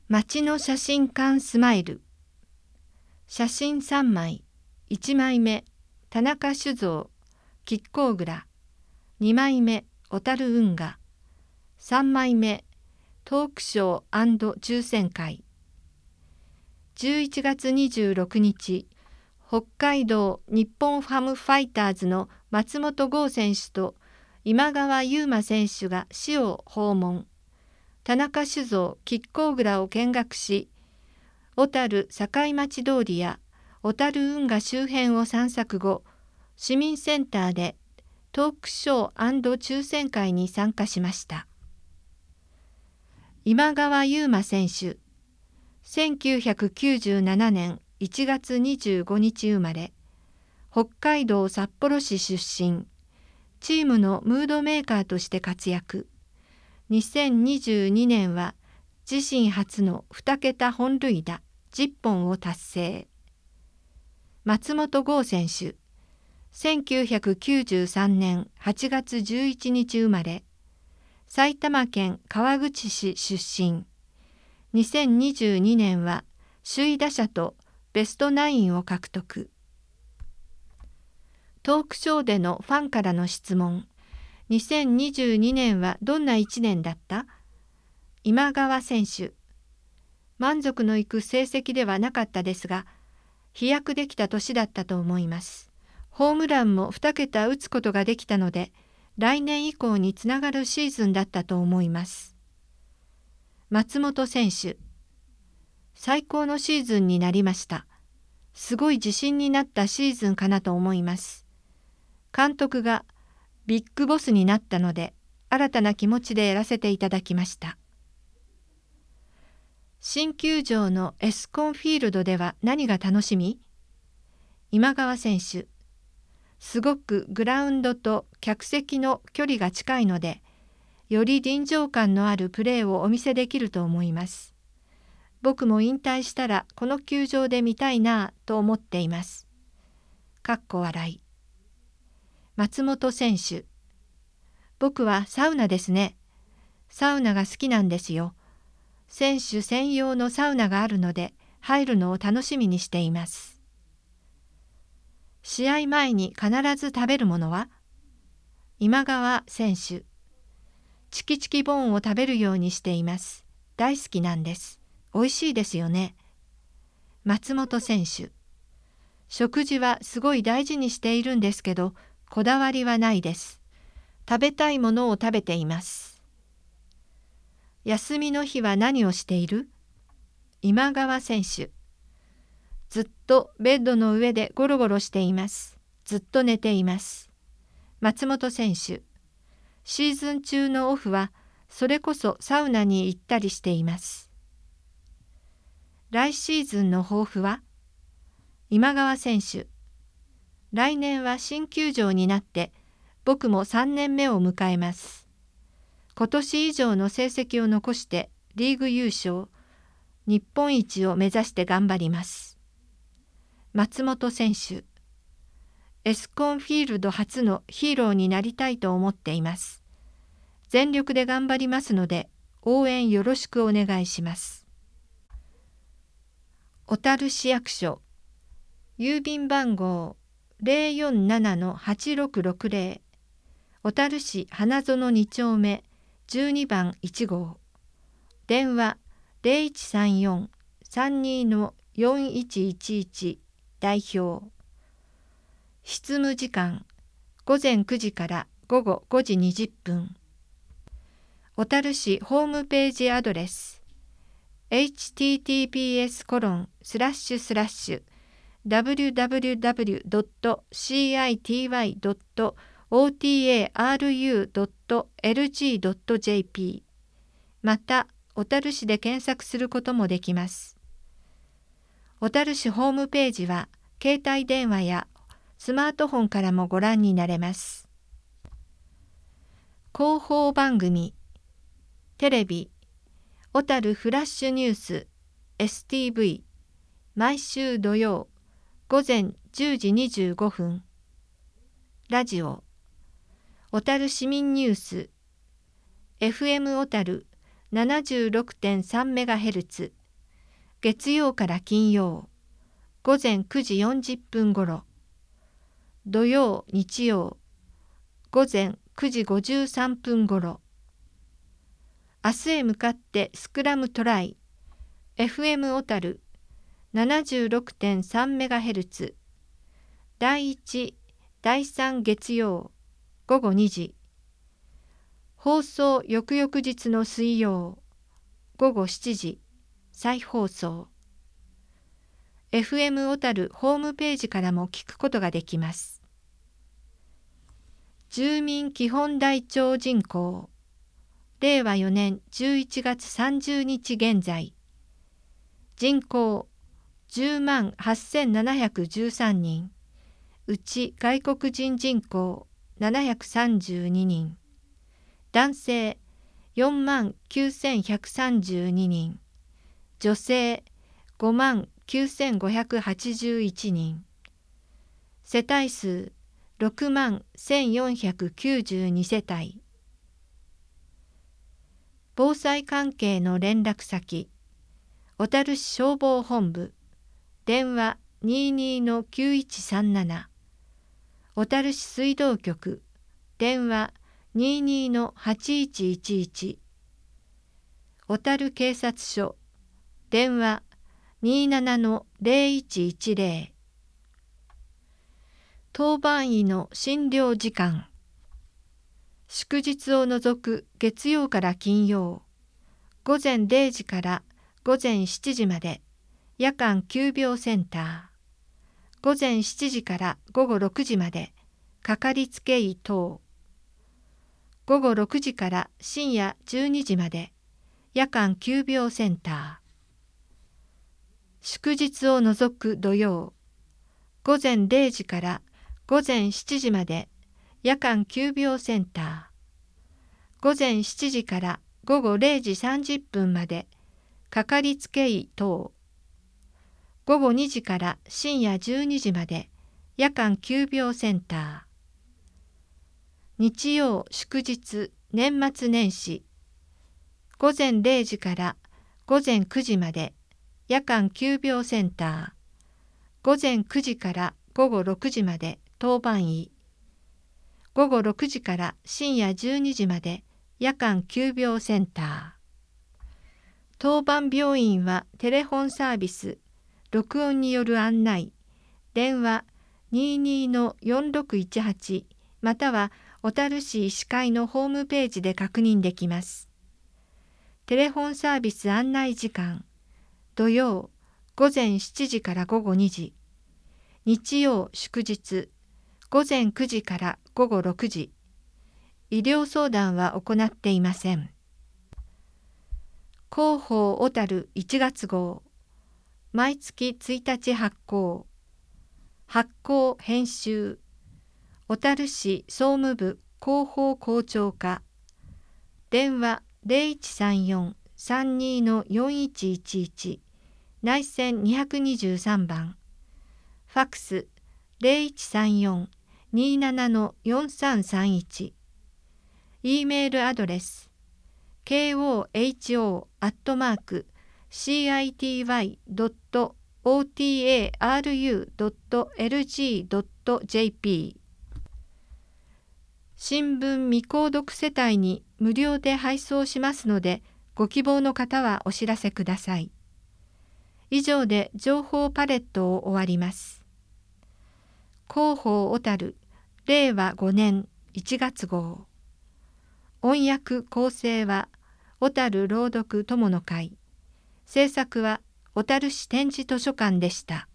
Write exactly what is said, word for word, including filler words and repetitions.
街の写真館スマイル。写真さんまい。いちまいめ、田中酒造、亀甲蔵。にまいめ、小樽運河。さんまいめ、トークショー&抽選会。じゅういちがつにじゅうろくにち、北海道日本ハムファイターズの松本剛選手と今川優馬選手が市を訪問。田中酒造亀甲蔵を見学し、小樽境町通りや小樽運河周辺を散策後、市民センターでトークショー&抽選会に参加しました。今川優馬選手、せんきゅうひゃくきゅうじゅうななねんいちがつにじゅうごにち生まれ、北海道札幌市出身、チームのムードメーカーとして活躍。にせんにじゅうにねんは自身初のにけた本塁打じゅっぽんを達成。松本剛選手、せんきゅうひゃくきゅうじゅうさんねんはちがつじゅういちにち生まれ、埼玉県川口市出身。にせんにじゅうにねんは首位打者とベストナインを獲得。トークショーでのファンからの質問。にせんにじゅうにねんはどんないちねんだった？今川選手、満足のいく成績ではなかったですが、飛躍できた年だったと思います。ホームランもにけた打つことができたので、来年以降につながるシーズンだったと思います。松本選手、最高のシーズンになりました。すごい自信になったシーズンかなと思います。監督がビッグボスになったので、新たな気持ちでやらせていただきました。新球場のエスコンフィールドでは何が楽しみ？今川選手、すごくグラウンドと客席の距離が近いので、より臨場感のあるプレーをお見せできると思います。僕も引退したらこの球場で見たいなぁと思っています。かっこ笑い。松本選手、僕はサウナですね。サウナが好きなんですよ。選手専用のサウナがあるので入るのを楽しみにしています。試合前に必ず食べるものは？今川選手、チキチキボーンを食べるようにしています。大好きなんです。おいしいですよね。松本選手、食事はすごい大事にしているんですけど、こだわりはないです。食べたいものを食べています。休みの日は何をしている？今川選手、ずっとベッドの上でゴロゴロしています。ずっと寝ています。松本選手、シーズン中のオフはそれこそサウナに行ったりしています。来シーズンの抱負は？今川選手、来年は新球場になって僕もさんねんめを迎えます。今年以上の成績を残してリーグ優勝、日本一を目指して頑張ります。松本選手、エスコンフィールド初のヒーローになりたいと思っています。全力で頑張りますので応援よろしくお願いします。小樽市役所、郵便番号 ゼロよんななのはちろくろくゼロ、小樽市花園に丁目じゅうにばんいちごう、電話 ゼロいちさんよん さんにのよんいちいちいち、代表。執務時間ごぜんくじからごごごじにじゅっぷん。小樽市ホームページアドレス エイチティーティーピーエスコロンスラッシュスラッシュダブリュダブリュダブリュドットシーアイティーワイドットオーティーエーアールユードットエルジードットジェーピー、 また小樽市で検索することもできます。小樽市ホームページは携帯電話やスマートフォンからもご覧になれます。広報番組、テレビ、小樽フラッシュニュース エスティーブイ、毎週土曜ごぜんじゅうじにじゅうごふん。ラジオ、小樽市民ニュース エフエム 小樽 ななじゅうろくてんさんメガヘルツ月曜から金曜、午前くじよんじゅっぷんごろ、土曜、日曜、午前くじごじゅうさんぷんごろ、明日へ向かってスクラムトライ、エフエム 小樽 ななじゅうろくてんさんメガヘルツ、だいいち、だいさん月曜、午後にじ、放送翌々日の水曜、午後しちじ、再放送。エフエム 小樽ホームページからも聞くことができます。住民基本台帳人口、れいわよねんじゅういちがつさんじゅうにち現在、人口じゅうまんはっせんななひゃくじゅうさんにん、うち外国人人口ななひゃくさんじゅうににん、男性よんまんきゅうせんひゃくさんじゅうににん、女性ごまんきゅうせんごひゃくはちじゅういちにん、世帯数ろくまんせんよんひゃくきゅうじゅうにせたい。防災関係の連絡先、小樽市消防本部、電話 にじゅうにのきゅういちさんなな、小樽市水道局、電話 にじゅうにのはちいちいちいち、小樽警察署、電話 にじゅうななのぜろいちいちぜろ、当番医の診療時間、祝日を除く月曜から金曜、午前れいじから午前しちじまで夜間急病センター、午前しちじから午後ろくじまでかかりつけ医等、午後ろくじから深夜じゅうにじまで夜間急病センター、祝日を除く土曜、午前れいじから午前しちじまで夜間急病センター、午前しちじから午後れいじさんじゅっぷんまでかかりつけ医等、午後にじから深夜じゅうにじまで夜間急病センター、日曜祝日年末年始、午前れいじから午前くじまで夜間急病センター、午前くじから午後ろくじまで当番医、午後ろくじから深夜じゅうにじまで夜間急病センター。当番病院はテレフォンサービス、録音による案内、電話 にじゅうにのよんろくいちはち または小樽市医師会のホームページで確認できます。テレフォンサービス案内時間、土曜午前しちじから午後にじ、日曜祝日午前くじから午後ろくじ、医療相談は行っていません。広報小樽いちがつ号、毎月ついたち発行、発行編集、小樽市総務部広報広聴課、電話 ぜろいちさんよん さんにのよんいちいちいち、内線にひゃくにじゅうさんばん、ファックス ぜろいちさんよん にーななのよんさんさんいち、E メールアドレス ケーオーエイチオー アットマーク シーアイティーワイ ドット オーティーエーアールユー ドット エルジー ドット ジェーピー、 新聞未購読世帯に無料で配送しますので、ご希望の方はお知らせください。以上で情報パレットを終わります。広報小樽れいわごねんいちがつ号、音訳構成は小樽朗読友の会、制作は小樽市展示図書館でした。